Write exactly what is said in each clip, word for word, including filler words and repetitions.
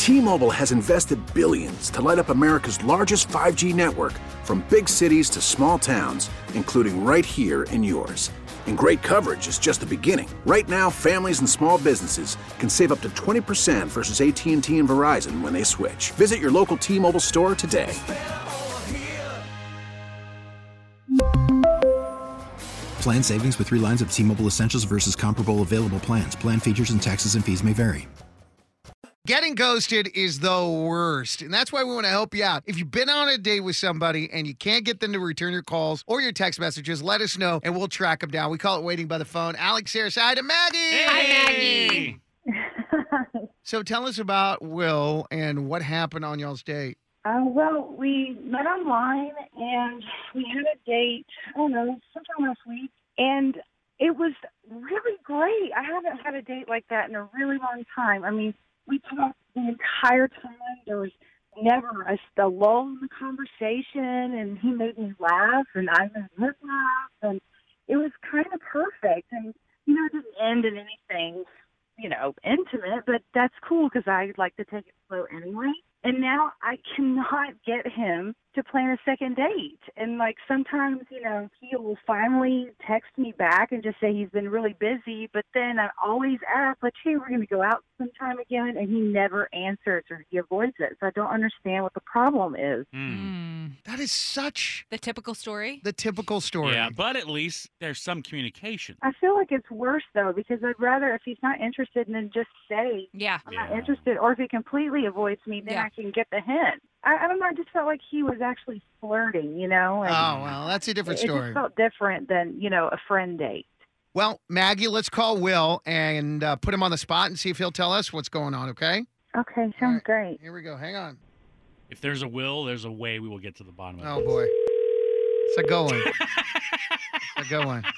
T-Mobile has invested billions to light up America's largest five G network, from big cities to small towns, including right here in yours. And great coverage is just the beginning. Right now, families and small businesses can save up to twenty percent versus A T and T and Verizon when they switch. Visit your local T-Mobile store today. Plan savings with three lines of T-Mobile Essentials versus comparable available plans. Plan features and taxes and fees may vary. Getting ghosted is the worst, and that's why we want to help you out. If you've been on a date with somebody and you can't get them to return your calls or your text messages, let us know, and we'll track them down. We call it waiting by the phone. Alex here, say hi to Maggie. Hey. Hi, Maggie. So tell us about Will and what happened on y'all's date. Uh, well, we met online, and we had a date, I don't know, sometime last week, and it was really great. I haven't had a date like that in a really long time. I mean, we talked the entire time. There was never a, a lull in the conversation, and he made me laugh, and I made him laugh, and it was kind of perfect. And, you know, it didn't end in anything, you know, intimate, but that's cool because I like to take it slow anyway. And now I cannot get him to plan a second date. And, like, sometimes, you know, he will finally text me back and just say he's been really busy. But then I always ask, like, hey, we're going to go out sometime again. And he never answers or he avoids it. So I don't understand what the problem is. Mm. That is such The typical story? the typical story. Yeah, but at least there's some communication. I feel like it's worse, though, because I'd rather, if he's not interested, then just say, Yeah. I'm Yeah. not interested. Or if he completely avoids me, then Yeah. I can get the hint. I, I don't know. I just felt like he was actually flirting, you know? And Oh, well, that's a different it story. just felt different than, you know, a friend date. Well, Maggie, let's call Will and uh, put him on the spot and see if he'll tell us what's going on, okay? Okay, sounds All right. great. Here we go. Hang on. If there's a will, there's a way we will get to the bottom of Oh, it. boy. It's a good one. It's a good one.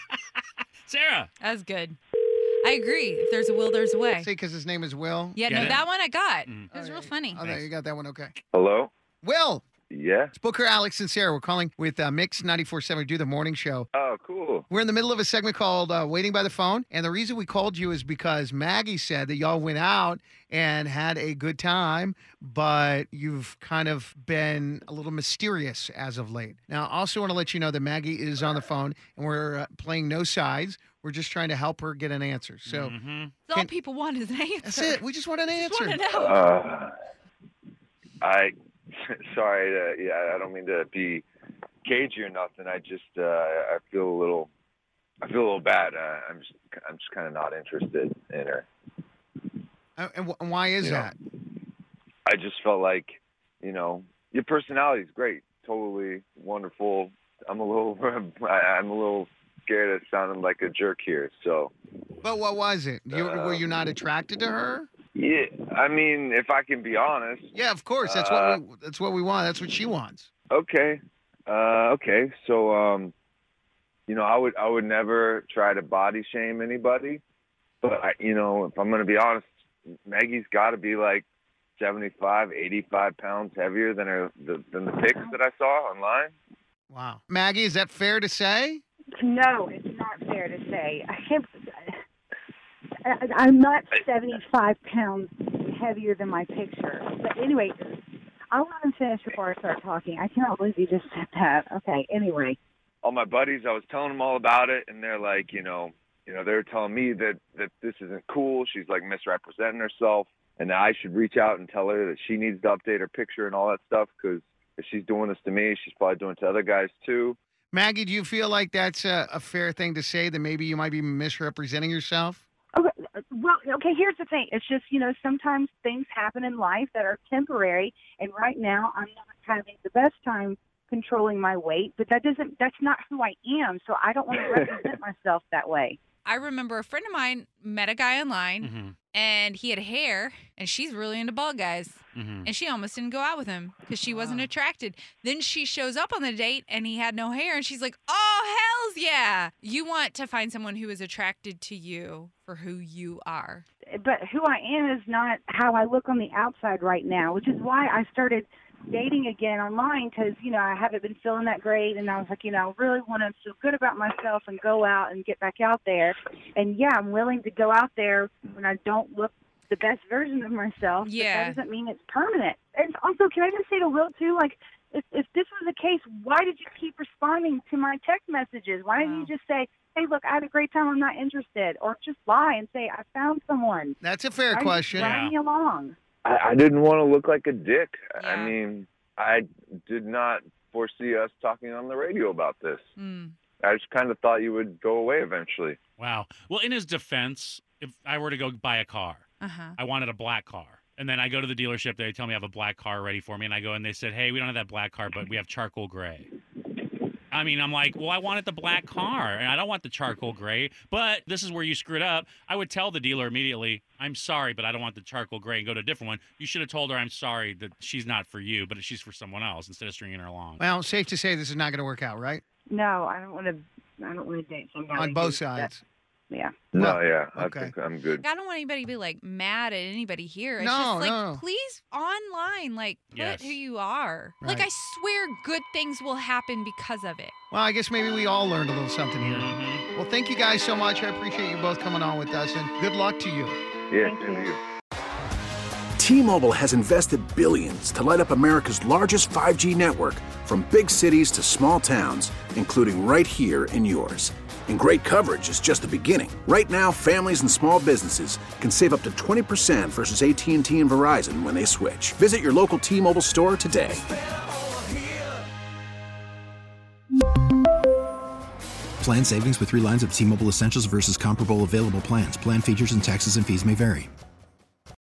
Sarah. That's good. I agree. If there's a will, there's a way. See, because his name is Will. Yeah, Get no, it? that one I got. Mm. It was Oh, real yeah. funny. Oh, there, you got that one. Okay. Hello? Will, Yeah? it's Booker, Alex, and Sarah. We're calling with uh, Mix ninety-four point seven. We do the morning show. Oh, cool. We're in the middle of a segment called uh, Waiting by the Phone. And the reason we called you is because Maggie said that y'all went out and had a good time, but you've kind of been a little mysterious as of late. Now, I also want to let you know that Maggie is on the phone, and we're uh, playing no sides. We're just trying to help her get an answer. So Mhm. All Can- people want is an answer. that's it. We just want an Just answer. want to know. Uh, I, sorry, to, yeah, I don't mean to be cagey or nothing. I just, uh, I feel a little, I feel a little bad. Uh, I'm just, I'm just kind of not interested in her. Uh, and, wh- and why is You know. that? I just felt like, you know, your personality is great, totally wonderful. I'm a little, I, I'm a little scared of sounding like a jerk here. So, But what was it? You, were you not attracted to her? yeah, I mean, if I can be honest, Yeah, of course. That's what we. That's what we want. That's what she wants. okay, uh, okay. So, um, you know, I would, I would never try to body shame anybody, but I, you know, if I'm going to be honest, Maggie's got to be like seventy-five, eighty-five pounds heavier than her, the, than the pics that I saw online. Wow, Maggie, is that fair to say? No, it's not fair to say. I can't. I, I'm not seventy-five pounds heavier than my picture. But anyway, I'll let him finish before I start talking. I cannot believe you just said that. Okay, anyway. All my buddies, I was telling them all about it, and they're like, you know, you know, they were telling me that, that this isn't cool. She's like misrepresenting herself, and that I should reach out and tell her that she needs to update her picture and all that stuff, because if she's doing this to me, she's probably doing it to other guys too. Maggie, do you feel like that's a, a fair thing to say, that maybe you might be misrepresenting yourself? Okay, well, okay, here's the thing. It's just, you know, sometimes things happen in life that are temporary, and right now I'm not having the best time controlling my weight, but that doesn't, that's not who I am, so I don't want to represent myself that way. I remember a friend of mine met a guy online, Mhm. and he had hair, and she's really into bald guys. Mhm. And she almost didn't go out with him because she wasn't attracted. Then she shows up on the date, and he had no hair, and she's like, oh, hells yeah. You want to find someone who is attracted to you for who you are. But who I am is not how I look on the outside right now, which is why I started dating again online, because, you know, I haven't been feeling that great, and I was like, you know, I really want to feel good about myself and go out and get back out there. And, yeah, I'm willing to go out there when I don't look the best version of myself. But Yeah. that doesn't mean it's permanent. And also, can I just say to Will, too, like, if, if this was the case, why did you keep responding to my text messages? Why didn't Wow. you just say, hey, look, I had a great time, I'm not interested? Or just lie and say, I found someone. That's a fair Why question. Drag Yeah. me along. I, I didn't want to look like a dick. Yeah. I mean, I did not foresee us talking on the radio about this. Mm. I just kind of thought you would go away eventually. Wow. Well, in his defense, if I were to go buy a car, Uh-huh. I wanted a black car. And then I go to the dealership, they tell me I have a black car ready for me, and I go and they said, hey, we don't have that black car, but we have charcoal gray. I mean, I'm like, well, I wanted the black car, and I don't want the charcoal gray, but this is where you screwed up. I would tell the dealer immediately, I'm sorry, but I don't want the charcoal gray, and go to a different one. You should have told her I'm sorry that she's not for you, but she's for someone else instead of stringing her along. Well, safe to say this is not going to work out, right? No, I don't want to. I don't want to date somebody On both who's that- sides. Yeah. No, Well, yeah, I okay. think I'm good. I don't want anybody to be like mad at anybody here. It's No, just like, no, no. please online, like put Yes. who you are. Like Right. I swear, good things will happen because of it. Well, I guess maybe we all learned a little something here. Mhm. Well, thank you guys so much. I appreciate you both coming on with us, and good luck to you. Yeah, Thank same to you. you. T-Mobile has invested billions to light up America's largest five G network, from big cities to small towns, including right here in yours. And great coverage is just the beginning. Right now, families and small businesses can save up to twenty percent versus A T and T and Verizon when they switch. Visit your local T-Mobile store today. Plan savings with three lines of T-Mobile Essentials versus comparable available plans. Plan features and taxes and fees may vary.